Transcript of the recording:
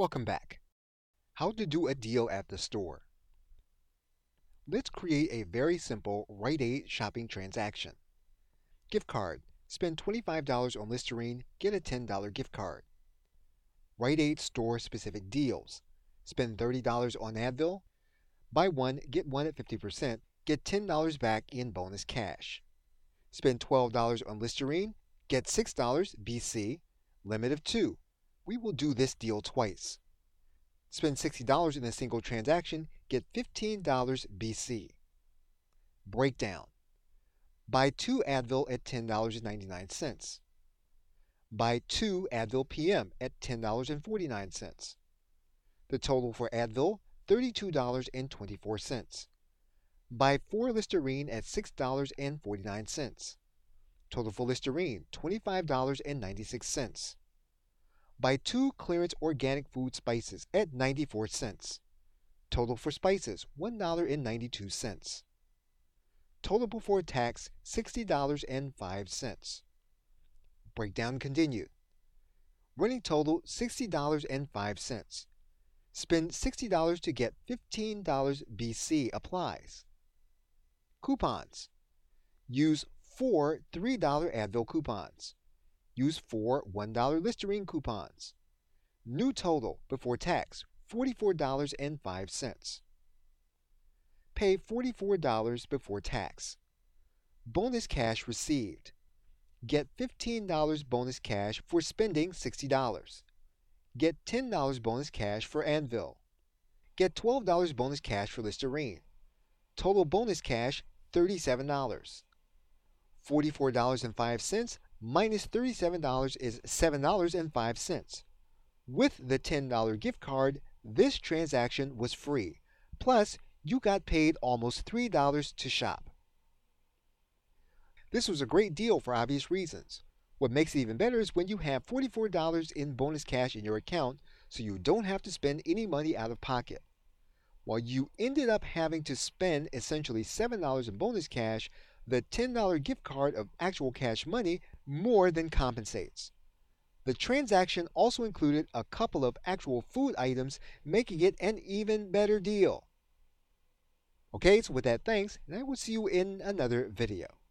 Welcome back. How to do a deal at the store. Let's create a very simple Rite Aid shopping transaction. Gift card. Spend $25 on Listerine, get a $10 gift card. Rite Aid store specific deals. Spend $30 on Advil, buy one, get one at 50%, get $10 back in bonus cash. Spend $12 on Listerine, get $6 BC, limit of 2. We will do this deal twice. Spend $60 in a single transaction, get $15 BC. Breakdown. Buy 2 Advil at $10.99. Buy 2 Advil PM at $10.49. The total for Advil, $32.24. Buy 4 Listerine at $6.49. Total for Listerine, $25.96. Buy 2 clearance organic food spices at 94 cents. Total for spices, $1.92. Total before tax, $60.05. Breakdown continued. Running total, $60.05. Spend $60 to get $15 BC applies. Coupons. Use 4 $3 Advil coupons. Use 4 $1 Listerine coupons. New total before tax, $44.05. Pay $44 before tax. Bonus cash received. Get $15 bonus cash for spending $60. Get $10 bonus cash for Advil. Get $12 bonus cash for Listerine. Total bonus cash, $37. $44.05 minus $37 is $7.05. With the $10 gift card, this transaction was free. Plus, you got paid almost $3 to shop. This was a great deal for obvious reasons. What makes it even better is when you have $44 in bonus cash in your account, so you don't have to spend any money out of pocket. While you ended up having to spend essentially $7 in bonus cash, the $10 gift card of actual cash money more than compensates. The transaction also included a couple of actual food items, making it an even better deal. Okay, so with that, thanks, and I will see you in another video.